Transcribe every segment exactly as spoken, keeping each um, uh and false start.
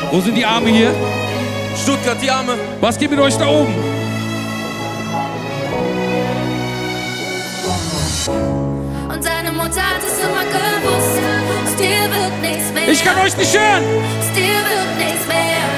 Wo sind die Arme hier? Stuttgart, die Arme. Was geht mit euch da oben? Und deine Mutter hat es immer gewusst. Aus dir wird nichts mehr. Ich kann euch nicht hören. Aus dir wird nichts mehr.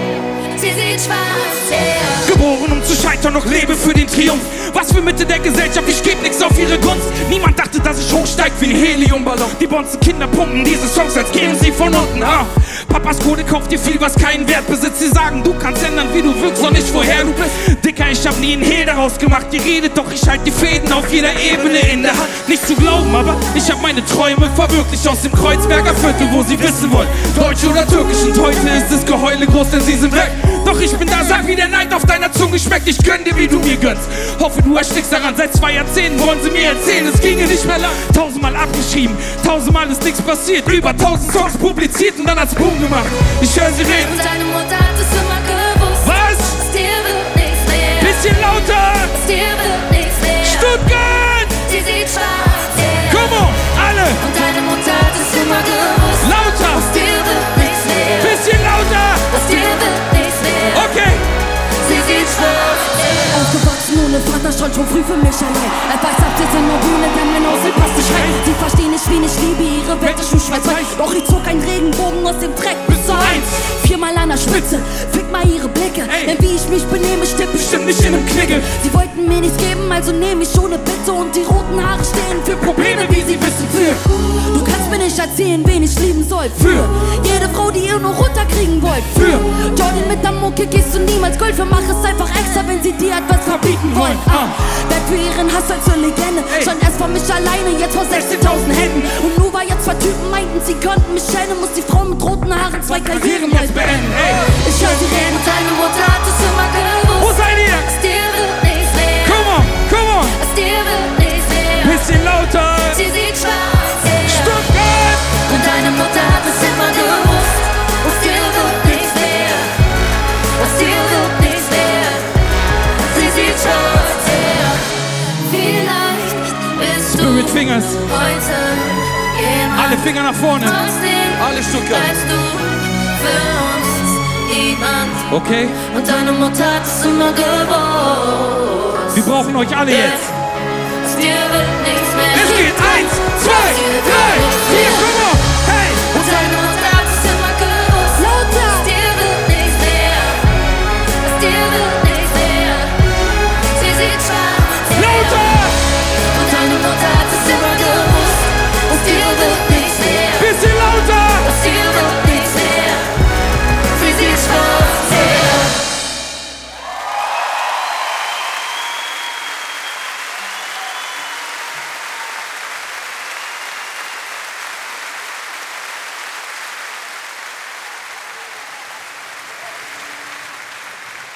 Sie sieht schwarz her. Geboren, um zu scheitern, noch lebe für den Triumph. Was für Mitte der Gesellschaft, ich geb nix auf ihre Gunst. Niemand dachte, dass ich hochsteig wie ein Heliumballon. Die bonzen Kinder pumpen diese Songs, als kämen sie von unten. Ha. Papas Kohle kauft dir viel, was keinen Wert besitzt. Sie sagen, du kannst ändern, wie du wirkst und nicht woher du bist. Dicker, ich hab nie einen Hehl daraus gemacht. Ihr redet, doch ich halt die Fäden auf jeder Ebene in der Hand. Nicht zu glauben, aber ich hab meine Träume verwirklicht aus dem Kreuzberger Viertel, wo sie wissen wollen, Deutsch oder Türkisch. Und heute ist das Geheule groß, denn sie sind weg. Doch ich bin da, sag, wie der Neid auf deiner Zunge schmeckt. Ich gönn dir, wie du mir gönnst. Hoffe, du erstickst daran. Seit zwei Jahrzehnten wollen sie mir erzählen, es ginge nicht mehr lang. Tausendmal abgeschrieben, tausendmal ist nichts passiert. Über tausend Songs publiziert und dann hat's Boom gemacht. Ich höre sie reden. Und deine Mutter hat es immer gewusst. Was? Aus dir wird nichts mehr. Bisschen lauter. Aus dir wird nichts mehr. Stuttgart! Sie sieht schwarz her. Come on, alle! Und deine Mutter hat es immer gewusst. Lauter! Aus dir wird nichts mehr. Bisschen lauter! Aus dir wird nichts mehr. Okay! Sie sieht schwarz her. Aufgewachsen ohne Vater, schon schon früh für mich allein. Er weiß, ab jetzt in der Bühne, denn mein Aussehen passt nicht rein. Sie verstehen nicht, wen ich liebe, ihre Welt ist schon schwarz-weiß. Doch ich zog einen Regenbogen aus dem Dreck bis zur Eins. Viermal an der Spitze, fick mal ihre Blicke. Ey. Denn wie ich mich benehme, steht bestimmt nicht in einem Knickel. Sie wollten mir nichts geben, also nehme ich ohne Bitte. Und die roten Haare stehen für Probleme, wie sie wissen, für. Du kannst mir nicht erzählen, wen ich lieben soll. Für jede Frau, die ihr nur runterkriegen wollt. Für Jordan mit der Mucke gehst du niemals Gold für. Mach es einfach extra, wenn sie dir etwas verbieten wollen. Ah, werd für ihren Hass als zur Legende. Schon erst von mich alleine, jetzt vor sechzehntausend Händen. Und nur weil jetzt zwei Typen meinten, sie könnten mich schälen, muss die Frau mit roten Haaren zwei Karrieren jetzt beenden. Ey. Ich höre sie reden. Und deine Mutter hat es immer gewusst. Wo seid ihr? Aus dir wird nichts mehr. Come on, come on! Aus dir wird nichts mehr. Bisschen lauter! Sie sieht schwarz her. Stuttgart! Und deine Mutter hat es immer gewusst. Aus dir wird nichts mehr. Aus dir wird nichts mehr. Sie sieht schwarz her. Vielleicht bist du Spirit Fingers. heute jemand. Alle Finger nach vorne. Trotzdem Alle Stuttgart. bleibst du für uns niemand. Okay? Und deine Mutter hat es immer gewusst. Wir brauchen euch alle jetzt. Aus dir wird nichts mehr. Es geht eins, zwei, drei, vier, fünf.